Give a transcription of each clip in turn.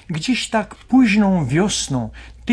Gdzieś tak późną wiosną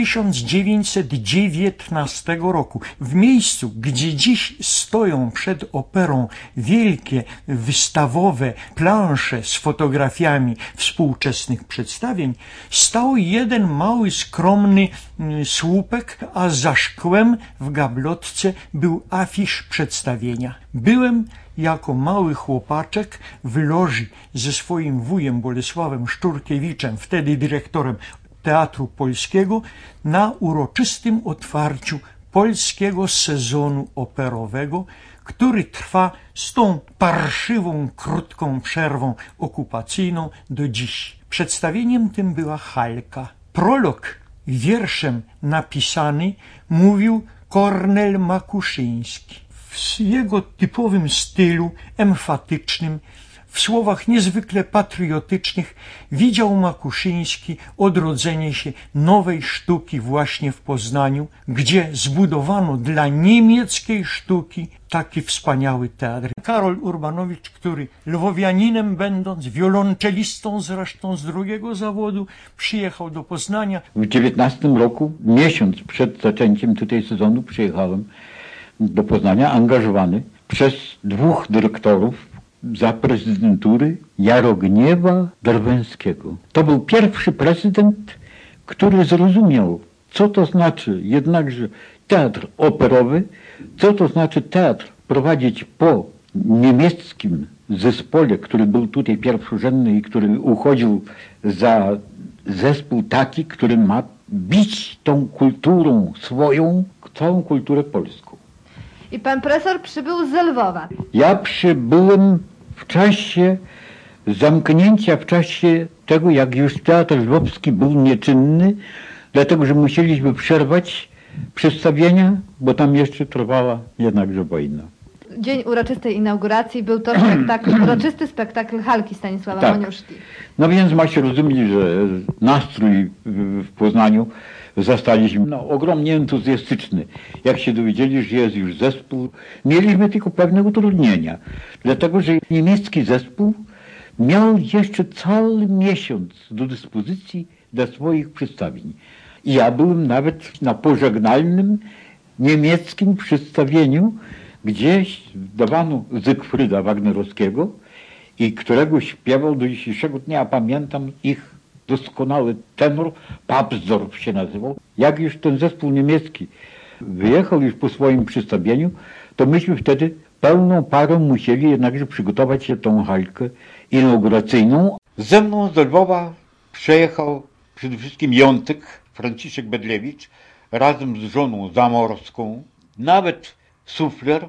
1919 roku, w miejscu, gdzie dziś stoją przed operą wielkie wystawowe plansze z fotografiami współczesnych przedstawień, stał jeden mały, skromny słupek, a za szkłem w gablotce był afisz przedstawienia. Byłem jako mały chłopaczek w loży ze swoim wujem Bolesławem Szczurkiewiczem, wtedy dyrektorem Teatru Polskiego, na uroczystym otwarciu polskiego sezonu operowego, który trwa z tą parszywą, krótką przerwą okupacyjną do dziś. Przedstawieniem tym była Halka. Prolog wierszem napisany mówił Kornel Makuszyński. W jego typowym stylu emfatycznym, w słowach niezwykle patriotycznych widział Makuszyński odrodzenie się nowej sztuki właśnie w Poznaniu, gdzie zbudowano dla niemieckiej sztuki taki wspaniały teatr. Karol Urbanowicz, który lwowianinem będąc, wiolonczelistą zresztą z drugiego zawodu, przyjechał do Poznania. W 19 roku, miesiąc przed zaczęciem tutaj sezonu, przyjechałem do Poznania angażowany przez dwóch dyrektorów za prezydentury Jarogniewa Drwęskiego. To był pierwszy prezydent, który zrozumiał, co to znaczy jednakże teatr operowy, co to znaczy teatr prowadzić po niemieckim zespole, który był tutaj pierwszorzędny i który uchodził za zespół taki, który ma bić tą kulturą swoją, całą kulturę polską. I pan profesor przybył z Lwowa. Ja przybyłem w czasie zamknięcia, w czasie tego, jak już teatr lwowski był nieczynny, dlatego, że musieliśmy przerwać przedstawienia, bo tam jeszcze trwała jednakże wojna. Dzień uroczystej inauguracji był to uroczysty spektakl Halki Stanisława Tak. Moniuszki. No więc ma się rozumieć, że nastrój w Poznaniu zastaliśmy ogromnie entuzjastyczny. Jak się dowiedzieli, że jest już zespół, mieliśmy tylko pewne utrudnienia, dlatego że niemiecki zespół miał jeszcze cały miesiąc do dyspozycji dla swoich przedstawień. I ja byłem nawet na pożegnalnym niemieckim przedstawieniu, gdzieś dawano Zygfryda Wagnerowskiego i którego śpiewał do dzisiejszego dnia, pamiętam ich doskonały tenor, Papsdorf się nazywał. Jak już ten zespół niemiecki wyjechał już po swoim przedstawieniu, to myśmy wtedy pełną parą musieli jednakże przygotować się tą halkę inauguracyjną. Ze mną z Lwowa przyjechał przede wszystkim Jątek, Franciszek Bedlewicz, razem z żoną Zamorską, nawet sufler,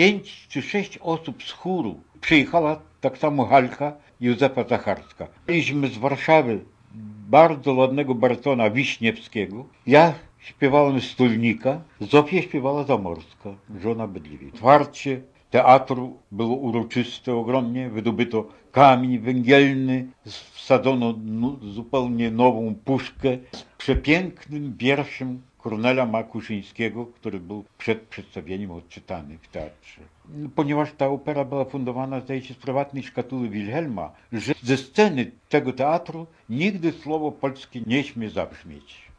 5 czy 6 osób z chóru. Przyjechała tak samo Halka Józefa Zacharska. Byliśmy z Warszawy bardzo ładnego barytona Wiśniewskiego. Ja śpiewałem Stolnika, Zofia śpiewała Zamorska, żona Bedliewicz. Otwarcie teatru było uroczyste ogromnie, wydobyto kamień węgielny, wsadzono zupełnie nową puszkę z przepięknym wierszem Kornela Makuszyńskiego, który był przed przedstawieniem odczytany w teatrze. Ponieważ ta opera była fundowana, zdaje się, z prywatnej szkatuły Wilhelma, że ze sceny tego teatru nigdy słowo polskie nie śmie zabrzmieć.